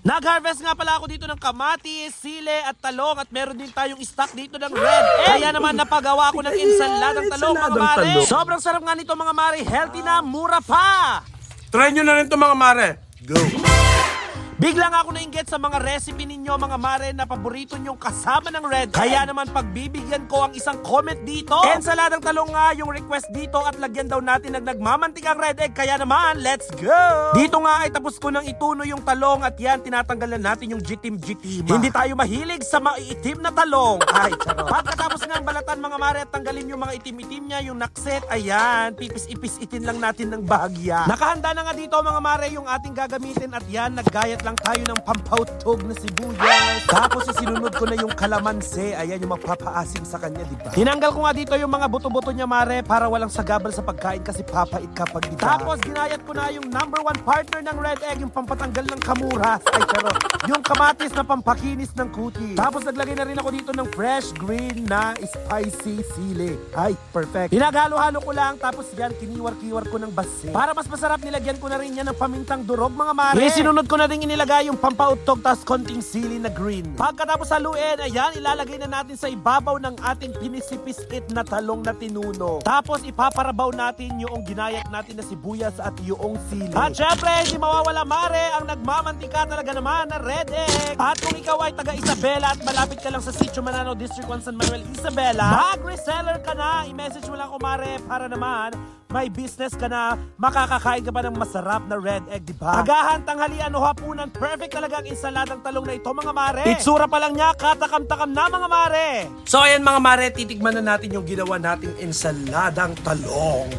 Nag-harvest nga pala ako dito ng kamatis, sile at talong at meron din tayong stock dito ng red egg. Kaya naman napagawa ko ng insaladang talong mga mare. Sobrang sarap nga nito mga mare, healthy na, mura pa. Try nyo na rin ito mga mare. Go! Bigla nga ako nainggit sa mga recipe ninyo mga mare na paborito nyong kasama ng red egg. Kaya naman pagbibigyan ko ang isang comment dito. Ensaladang talong nga yung request dito at lagyan daw natin ng nagmamantikang red egg. Kaya naman, let's go! Dito nga ay tapos ko nang ituno yung talong at yan, tinatanggalan natin yung jitim-jitima. Hindi tayo mahilig sa maiitim na talong. Ay, charot. Pagkatapos nga ang balatan mga mare at tanggalin yung mga itim-itim niya, yung nakset, ayan, pipis-ipis-itin lang natin ng bahagya. Nakahanda na nga dito mga mare yung ating gagamitin at yan, naggayat lang tayo ng pampautog na sibuyas. Tapos sinunod ko na yung kalamansi. Ayan yung magpapaasim sa kanya, diba? Tinanggal ko nga dito yung mga buto-buto niya, mare, para walang sagabal sa pagkain kasi papait kapag diba. Tapos ginayat ko na yung number 1 partner ng red egg, yung pampatanggal ng kamuras. Ay, charot. Yung kamatis na pampakinis ng kuti. Tapos naglagay na rin ako dito ng fresh green na spicy sili. Ay, perfect. Pinaghalo-halo ko lang, tapos yan, kiniwar-kiwar ko ng base. Para mas masarap, nilagyan ko na rin yan ng pamintang durog, mga mare. Sinunod ko na rin inilagay yung pampautog, tas konting sili na green. Pagkatapos haluin, ayan, ilalagay na natin sa ibabaw ng ating pinisipisit na talong na tinuno. Tapos ipaparabaw natin yung ginayat natin na sibuyas at yung sili. At syempre, hindi mawawala mare ang nagmamantika talaga naman na red egg. At kung ikaw ay taga Isabela at malapit ka lang sa Sitio Manano, District 1, San Manuel, Isabela, mag-reseller ka na. I-message mo lang ko mare para naman may business ka na, makakakain ka pa ng masarap na red egg, diba? Agahan, tanghalian o hapunan, perfect talaga ang insaladang talong na ito, mga mare. Itsura pa lang niya, katakam-takam na, mga mare. So ayan mga mare, titigman na natin yung ginawa nating insaladang talong.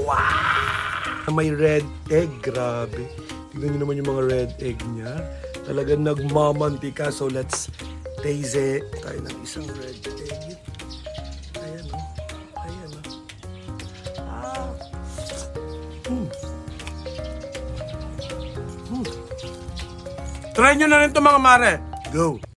Wow! May red egg, grabe. Tignan nyo naman yung mga red egg niya. Talagang nagmamantika. So let's taste it. Tayo ng isang red egg. Ayan o. Ayan o. Try nyo na rin ito mga mare. Go!